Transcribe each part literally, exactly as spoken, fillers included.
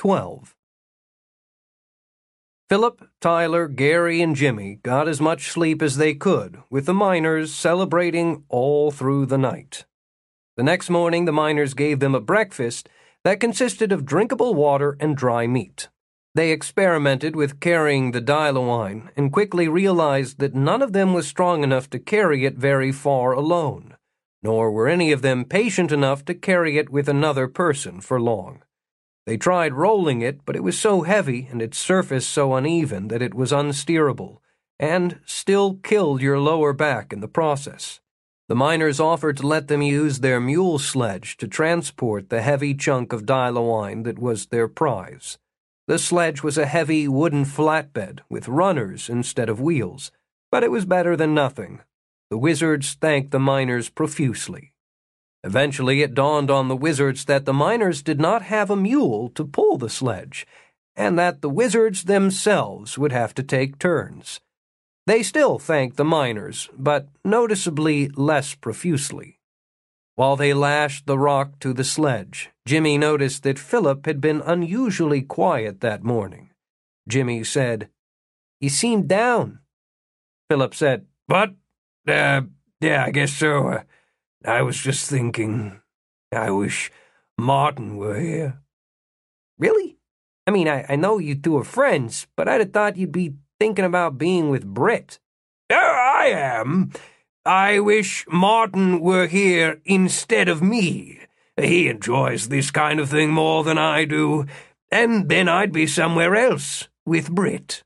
twelve. Philip, Tyler, Gary, and Jimmy got as much sleep as they could, with the miners celebrating all through the night. The next morning, the miners gave them a breakfast that consisted of drinkable water and dry meat. They experimented with carrying the Dial-O-Wine and quickly realized that none of them was strong enough to carry it very far alone, nor were any of them patient enough to carry it with another person for long. They tried rolling it, but it was so heavy and its surface so uneven that it was unsteerable, and still killed your lower back in the process. The miners offered to let them use their mule sledge to transport the heavy chunk of Dial-O-Wine that was their prize. The sledge was a heavy wooden flatbed with runners instead of wheels, but it was better than nothing. The wizards thanked the miners profusely. Eventually it dawned on the wizards that the miners did not have a mule to pull the sledge, and that the wizards themselves would have to take turns. They still thanked the miners, but noticeably less profusely. While they lashed the rock to the sledge, Jimmy noticed that Philip had been unusually quiet that morning. Jimmy said, "You seem down." Philip said, "What? Uh, yeah, I guess so. Uh, I was just thinking, I wish Martin were here." "Really? I mean, I, I know you two are friends, but I'd have thought you'd be thinking about being with Britt." "Oh, I am. I wish Martin were here instead of me. He enjoys this kind of thing more than I do, and then I'd be somewhere else with Britt."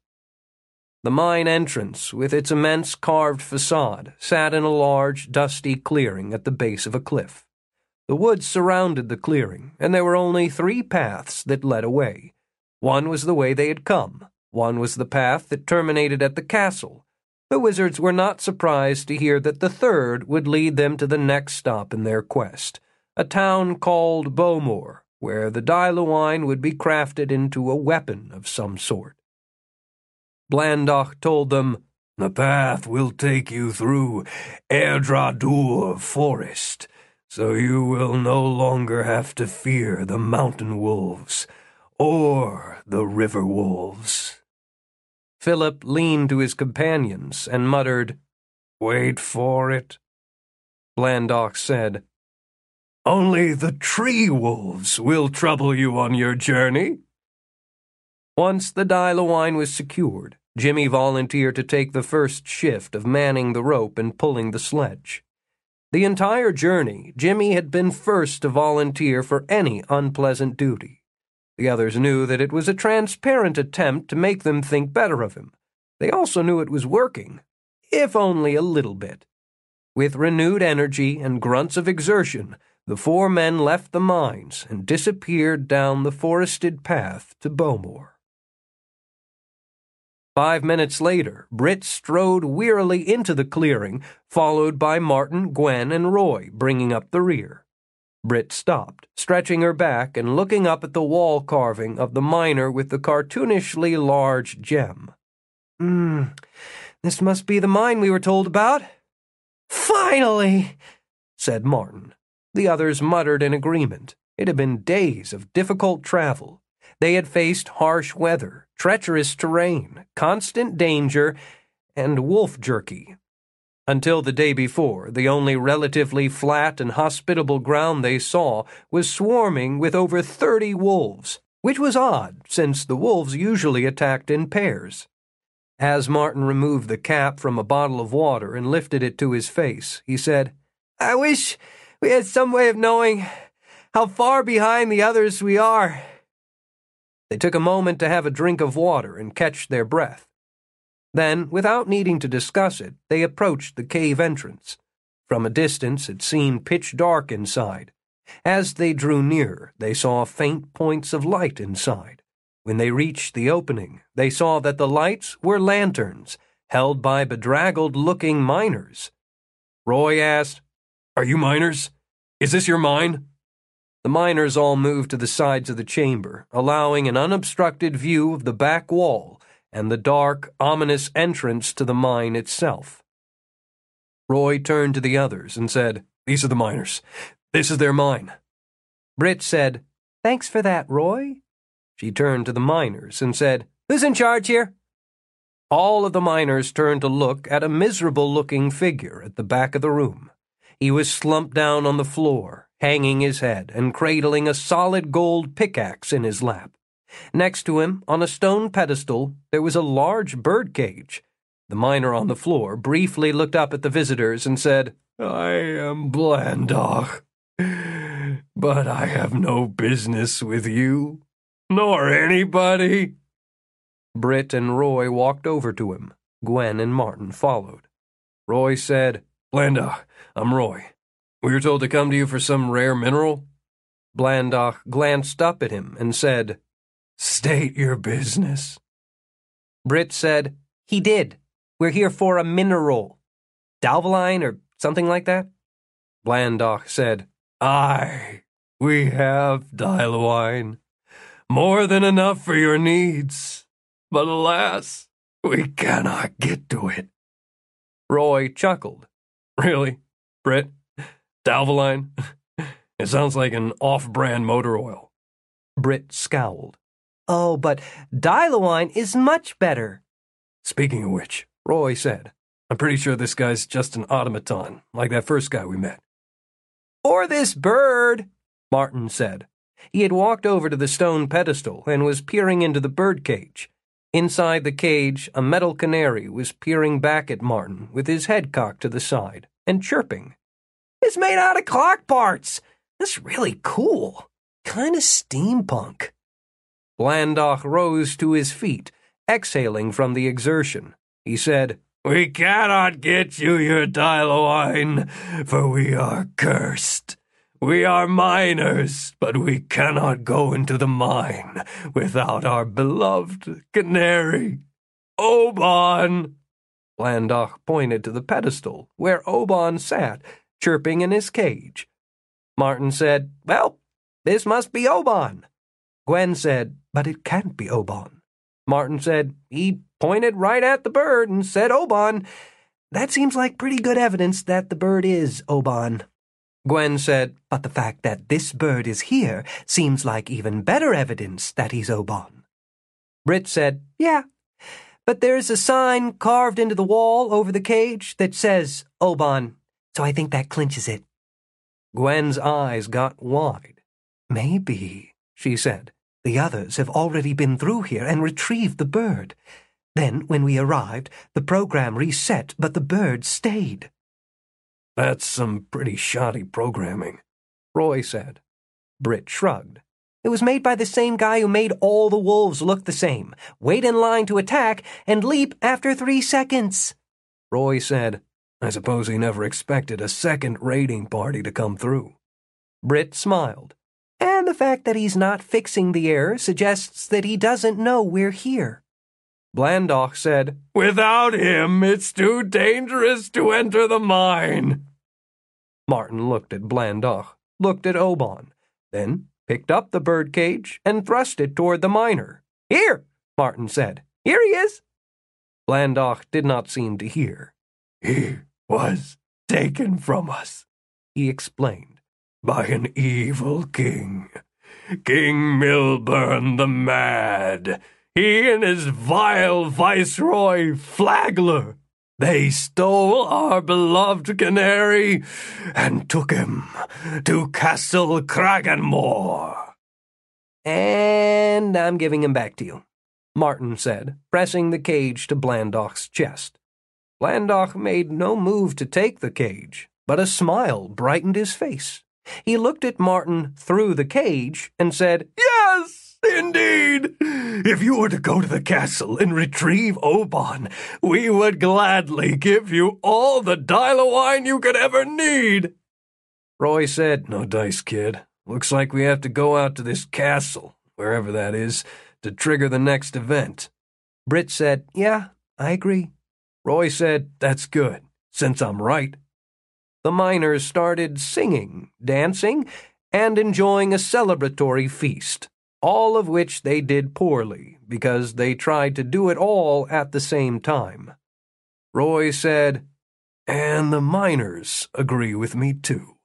The mine entrance, with its immense carved facade, sat in a large, dusty clearing at the base of a cliff. The woods surrounded the clearing, and there were only three paths that led away. One was the way they had come. One was the path that terminated at the castle. The wizards were not surprised to hear that the third would lead them to the next stop in their quest, a town called Bowmore, where the Dial-O-Wine would be crafted into a weapon of some sort. Blandoch told them, "The path will take you through Erdradur Forest, so you will no longer have to fear the mountain wolves or the river wolves." Philip leaned to his companions and muttered, "Wait for it." Blandoch said, "Only the tree wolves will trouble you on your journey." Once the Dial-O-Wine was secured, Jimmy volunteered to take the first shift of manning the rope and pulling the sledge. The entire journey, Jimmy had been first to volunteer for any unpleasant duty. The others knew that it was a transparent attempt to make them think better of him. They also knew it was working, if only a little bit. With renewed energy and grunts of exertion, the four men left the mines and disappeared down the forested path to Bowmore. Five minutes later, Britt strode wearily into the clearing, followed by Martin, Gwen, and Roy, bringing up the rear. Britt stopped, stretching her back and looking up at the wall carving of the miner with the cartoonishly large gem. Hmm, this must be the mine we were told about." "Finally," said Martin. The others muttered in agreement. It had been days of difficult travel. They had faced harsh weather, treacherous terrain, constant danger, and wolf jerky. Until the day before, the only relatively flat and hospitable ground they saw was swarming with over thirty wolves, which was odd, since the wolves usually attacked in pairs. As Martin removed the cap from a bottle of water and lifted it to his face, he said, "I wish we had some way of knowing how far behind the others we are." They took a moment to have a drink of water and catch their breath. Then, without needing to discuss it, they approached the cave entrance. From a distance, it seemed pitch dark inside. As they drew nearer, they saw faint points of light inside. When they reached the opening, they saw that the lights were lanterns, held by bedraggled-looking miners. Roy asked, "Are you miners? Is this your mine?" The miners all moved to the sides of the chamber, allowing an unobstructed view of the back wall and the dark, ominous entrance to the mine itself. Roy turned to the others and said, "These are the miners. This is their mine." Britt said, "Thanks for that, Roy." She turned to the miners and said, "Who's in charge here?" All of the miners turned to look at a miserable-looking figure at the back of the room. He was slumped down on the floor, hanging his head and cradling a solid gold pickaxe in his lap. Next to him, on a stone pedestal, there was a large bird cage. The miner on the floor briefly looked up at the visitors and said, "I am Blandach, but I have no business with you, nor anybody." Britt and Roy walked over to him. Gwen and Martin followed. Roy said, "Blandach, I'm Roy. We were told to come to you for some rare mineral." Blandach glanced up at him and said, "State your business." Britt said, "He did. We're here for a mineral. Dalvaline or something like that?" Blandach said, "Aye, we have Dalwine. More than enough for your needs. But alas, we cannot get to it." Roy chuckled. "Really, Britt? Dalvaline? It sounds like an off-brand motor oil." Britt scowled. "Oh, but Dalwine is much better." "Speaking of which," Roy said, "I'm pretty sure this guy's just an automaton, like that first guy we met." "Or this bird," Martin said. He had walked over to the stone pedestal and was peering into the bird cage. Inside the cage, a metal canary was peering back at Martin with his head cocked to the side and chirping. "It's made out of clock parts. That's really cool. Kinda steampunk." Blandach rose to his feet, exhaling from the exertion. He said, "We cannot get you your Dalwine, for we are cursed. We are miners, but we cannot go into the mine without our beloved canary, Oban." Blandach pointed to the pedestal where Oban sat, chirping in his cage. Martin said, "Well, this must be Oban." Gwen said, "But it can't be Oban." Martin said, "He pointed right at the bird and said Oban. That seems like pretty good evidence that the bird is Oban." Gwen said, "But the fact that this bird is here seems like even better evidence that he's Oban." Britt said, "Yeah, but there's a sign carved into the wall over the cage that says Oban, so I think that clinches it." Gwen's eyes got wide. "Maybe," she said, "the others have already been through here and retrieved the bird. Then, when we arrived, the program reset, but the bird stayed." "That's some pretty shoddy programming," Roy said. Britt shrugged. "It was made by the same guy who made all the wolves look the same, wait in line to attack, and leap after three seconds." Roy said, "I suppose he never expected a second raiding party to come through." Britt smiled. "And the fact that he's not fixing the error suggests that he doesn't know we're here." Blandach said, "Without him, it's too dangerous to enter the mine." Martin looked at Blandach, looked at Oban, then picked up the birdcage and thrust it toward the miner. "Here," Martin said. "Here he is." Blandach did not seem to hear. "He was taken from us," he explained, "by an evil king. King Milburn the Mad. He and his vile viceroy, Flagler. They stole our beloved canary and took him to Castle Kraganmore." "And I'm giving him back to you," Martin said, pressing the cage to Blandach's chest. Blandach made no move to take the cage, but a smile brightened his face. He looked at Martin through the cage and said, "Yes! Indeed! If you were to go to the castle and retrieve Oban, we would gladly give you all the Dalwine you could ever need." Roy said, "No dice, kid. Looks like we have to go out to this castle, wherever that is, to trigger the next event." Britt said, "Yeah, I agree." Roy said, "That's good, since I'm right." The miners started singing, dancing, and enjoying a celebratory feast, all of which they did poorly because they tried to do it all at the same time. Roy said, "And the miners agree with me too."